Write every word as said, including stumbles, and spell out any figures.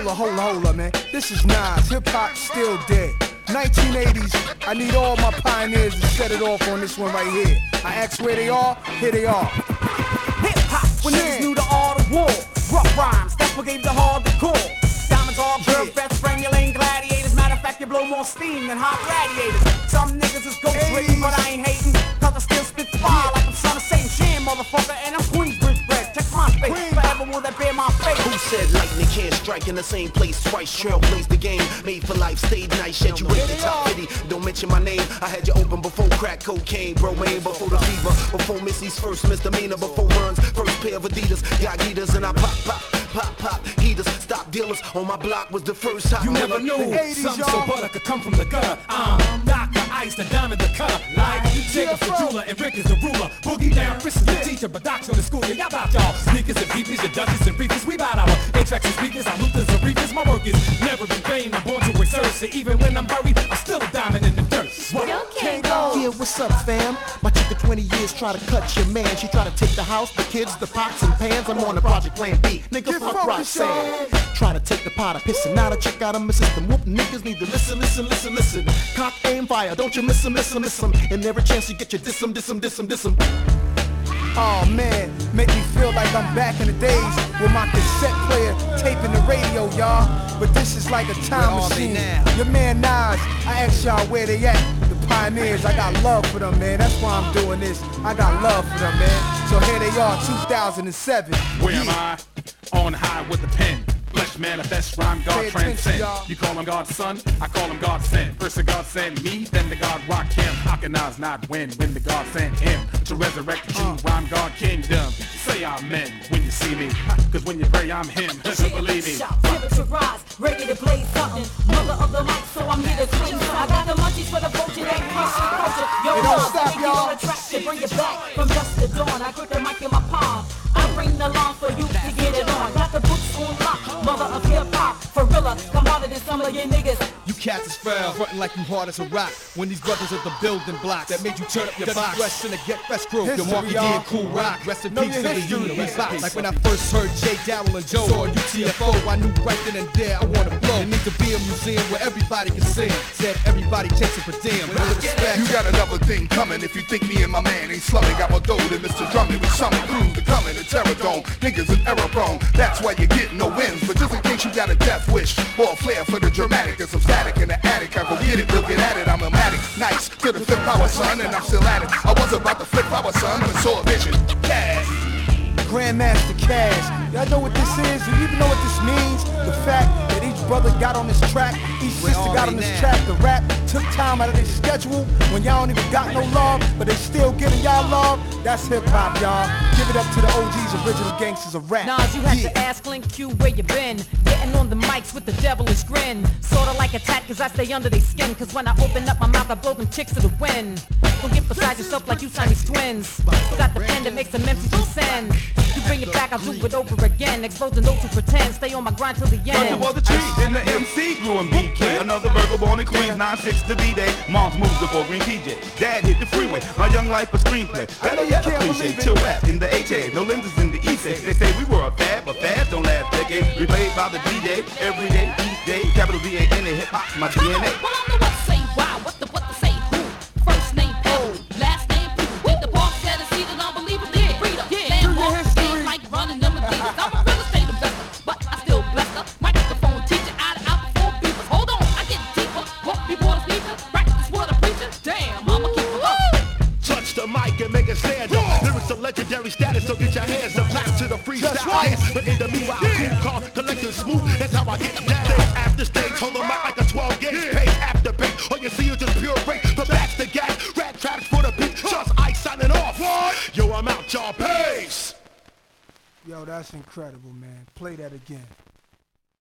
hold up, hold up, hold up, man. This is Nas. Hip hop still dead. nineteen eighties, I need all my pioneers to set it off on this one right here. I ask where they are, here they are. Hip hop, when niggas knew the art of war. Rough rhymes, that's what gave the hard the core. Diamonds all curved, Yeah. best friend, you lane gladiators. Matter of fact, you blow more steam than hot radiators. Some niggas is ghost written, but I ain't hating. Cause I still spit fire like I'm son of Saint Jam, motherfucker. And I'm Queensbridge bred. Check my face, forever will that bear my face. Who said lightning can't strike in the same place twice? Trailblaze the game, made for life, stayed nice. Yet you rate the top fifty, don't mention my name. I had you open before crack cocaine, bro, man, before the fever, before Missy's first misdemeanor, before runs, first pair of Adidas, got heaters and I pop, pop, pop, pop, heaters, stop dealers. On my block was the first time. You never knew something so butter could come from the gutter. I'm Doctor Ice, the diamond, the cutter. Like Jacob the jeweler and Rick is the ruler. Boogie down, Chris is the teacher, but Doc's on the school. Yeah, y'all about y'all. Sneakers and peepees, your Dutchies and briefers. We bout our A-tracks and speakers, our Luthers and reefers. My work is never in vain. I'm born to exert. So even when I'm buried, I'm still a diamond in the dirt. What? Can't go. Yeah, what's up, fam? My chick of twenty years try to cut your man. She try to take the house, the kids, the pots and pans. I'm on the project plan B. Nigga, fuck Roxanne. Try to take the pot of pissing out. I check out my system. Whoop, niggas need to listen, listen, listen, listen. Cock, aim, fire. Don't you miss 'em, miss 'em, miss 'em. And every chance you get, you diss 'em, diss 'em, diss 'em, diss 'em. Oh man, make me feel like I'm back in the days with my cassette player taping the radio, y'all. But this is like a time machine. Your man Nas, I ask y'all where they at. The pioneers, I got love for them, man. That's why I'm doing this. I got love for them, man. So here they are, two thousand seven. Where am I? On high with the pen. Flesh manifest, rhyme God Pay attention, transcend. y'all. You call him God's son, I call him God sent. First the God sent me, then the God rock him. How can Nas not win when the God sent him to resurrect the true rhyme God kingdom? Say amen when you see me, cause when you pray I'm him. Believe me. Give it to rise, ready to blaze something. Mother of the mic, so I'm here to clean. I got the munchies for the vulture that crush the culture. Yo, Hey, don't love, stop, take you y'all. on a track to bring it back from dusk to dawn. I grip the mic in my palm. I bring the lawn for you to get it on. Got the boots on lock, mother of hip hop. Forilla, come harder than some of your niggas. You cats is foul, frontin' like you hard as a rock. When these brothers are the building blocks that made you turn up your box. West in the Get Fresh crew, your History, Marky D y'all. and Cool Rock. Rest in Know peace to your the history. universe. Rest in Like when I first heard Jay Dowell and Joe saw U T F O, I knew right then and there I wanna blow. There needs to be a museum where everybody can sing. Said everybody chasing for damn. With respect. You got another thing coming if you think me and my man ain't slumming. Got more dough than Mister Drummond. We summon through the coming, the terror dome. Niggas an error prone. That's why you get no wins. But just in case you got a death wish or a flair for the dramatic, there's some static in the attic. I go get it, looking at it. I'm a matic. Nice to the fifth power, son, and I'm still at it. I was about to flip power, son, when I saw a vision. Cash. Grandmaster Cash. Y'all know what this is? Do you even know what this means? The fact that each brother got on this track, each sister got on this track, the rap took time out of their schedule when y'all don't even got no love, but they still giving y'all love. That's hip hop, y'all. Give it up to the O Gs, original gangsters of rap. Nas, you had Yeah. to ask Link Q where you been. Getting on the mics with the devilish grin. Sorta like a tat, cause I stay under their skin. Cause when I open up my mouth, I blow them chicks to the wind. Don't get beside yourself like you Siamese twins. Got the pen that makes them M Cs send. You bring it back, I'll do it over again. Exposing those who pretend, stay on my grind till the end. Under was the tree, then the M C grew and B K. Another Virgo born in Queens, nine six to B-Day. Mom's moved before Green P J. Dad hit the freeway, my young life a screenplay. Better yet, appreciate chill rap in the H A. No lenses in the East A. They say we were a fad, but fads don't last decades. Replayed by the D J, every day, each day. Capital D A N A, hip hop's my D N A. Well, I'm the what to say why, what the what to say who. First name Pebble, last name Pooh. With the park set and see the unbelievably freedom. Landmark, game like running them Adidas. I'm a real estate investor, but I still bless her. Microphone teacher, out of out before people. Hold on, I get deeper. Walk before the speaker, practice what I preacher. Damn, I'ma keep it up. Touch the mic and make it stand up. Lyrics of legendary status, so get your hands up. Clap to the freestyle right. But in the meanwhile, cool car, collecting smooth. That's how I get down. Stage after stage, hold them out like a twelve gauge. Page after page, all you see is just pure break. From back to gas, rat traps for the beat. Just ice signing off. Yo, I'm out, y'all. Peace. Yo, that's incredible, man. Play that again.